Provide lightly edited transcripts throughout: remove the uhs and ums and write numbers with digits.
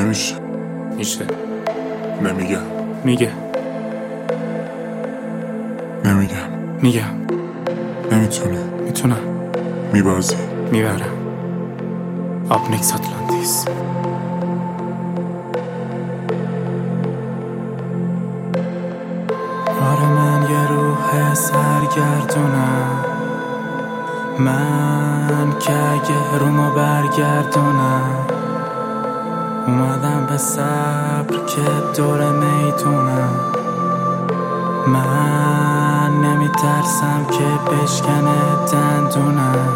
نمیشه. میشه. نمیگم. میگه. نمیگم. میگم. نمیتونه. میتونم. میبازی. میبرم. آبنیکس آتلانتیس. آره من یه روح سرگردونم، من که اگه رومو برگردونم اومدم به صبر که دور میدونم. من نمیترسم که بشکنه دندونم،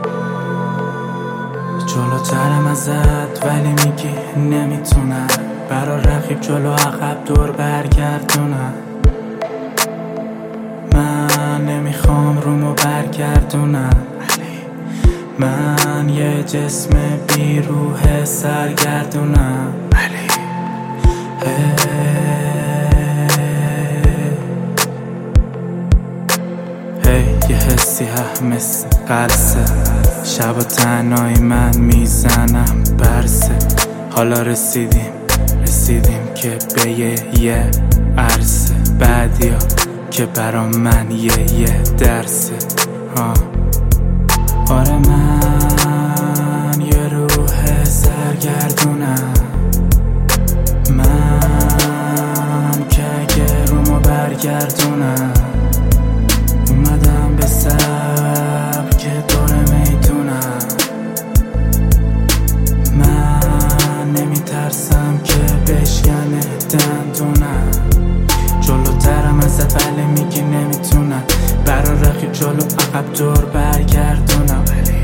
جلوترم ازت ولی میگی نمیتونم. برا رقیب جلو عقب دور برگردونم. من نمیخوام رومو برگردونم، من یه جسم بی روح سرگردونم. یه حسی مثل قلسه، شب و تنهایی من میزنم برسه. حالا رسیدیم که به یه عرصه، بعدیا که برا من یه درسه. آره من یه روح سرگردونم، من که اگه رومو برگردونم اومدم به صبر که دور میدونم. من نمیترسم که بشکنه دندونم، جلوترم ازت ولی میگی نمیتونم. برا رقیب جلو عقب دور برگردونم،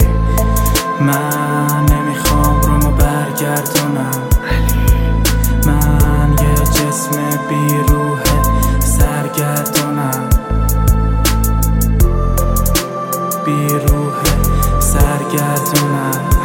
من نمیخوام رومو برگردونم. من یه جسم بی روح سرگردونم، بی روح سرگردونم.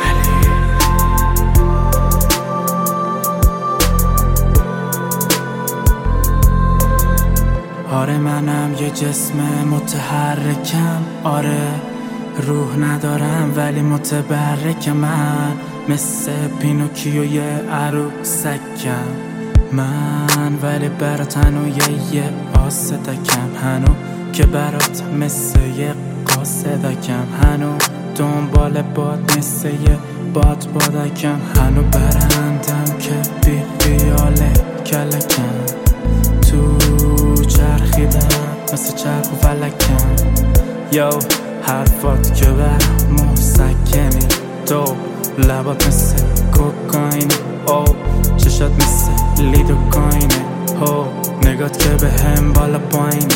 آره منم یه جسم متحرکم، آره روح ندارم ولی متبرکم. من مثل پینوکیو یه عروسکم من، ولی برات هنو یه قاصدکم. هنو که برات مثل یه قاصدکم، هنو دنبال باد مثل یه بادکم. هنو برندم که بی خیال کلکم، تو چرخیدم مثل چرخ و فلکم. یو حرفات که بر مسکنی، تو لبات مثل کوکاین، او چشات مثل لیدوکاینه، هو نگات که به هم بالا پایینه.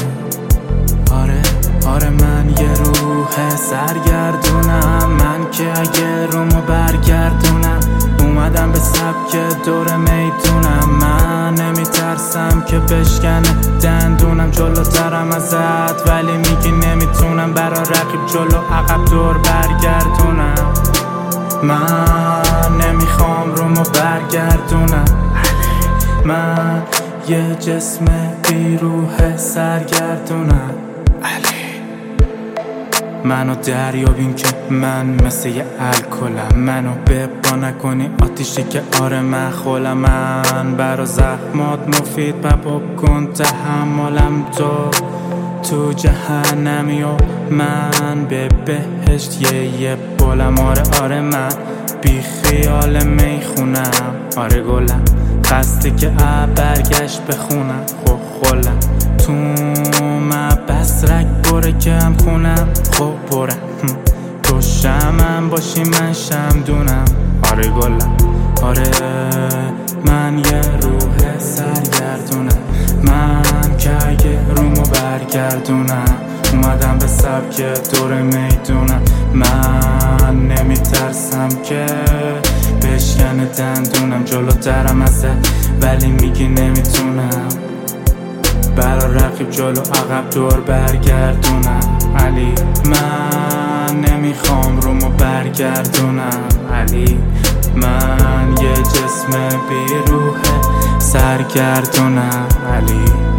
آره من یه روح سرگردونم، من که اگه رومو برگردونم اومدم به سبک دور میدونم. من نمیترسم که بشکنه دندونم، جلوترم ازت ولی میگی نمیتونم. برا رقیب جلو عقب دور برگردونم، من نمیخوام رومو برگردونم. من یه جسم بی روح سرگردونم. منو دریابین که من مثل یه الکلم، منو ببا نکنی آتیشی که آره من خولم. من برا زخمات مفید بباب کن تحملم، تو جهنمی و من به بهشت یه بولم. آره من بی خیال میخونم، آره گلم قصدی که برگشت بخونم. خولم تو بسرک بره که هم خونم، خب برم تو شمم باشی من شمدونم. آره گلم آره من یه روح سرگردونم، من که اگه رومو برگردونم اومدم به سبک دور میدونم. من نمیترسم که بشکنه دندونم، جلوترم ازت ولی میگی نمیتونم. برا رقیب جلو عقب دور برگردونم، علی من نمیخوام رومو برگردونم. علی من یه جسم بی روح سرگردونم. علی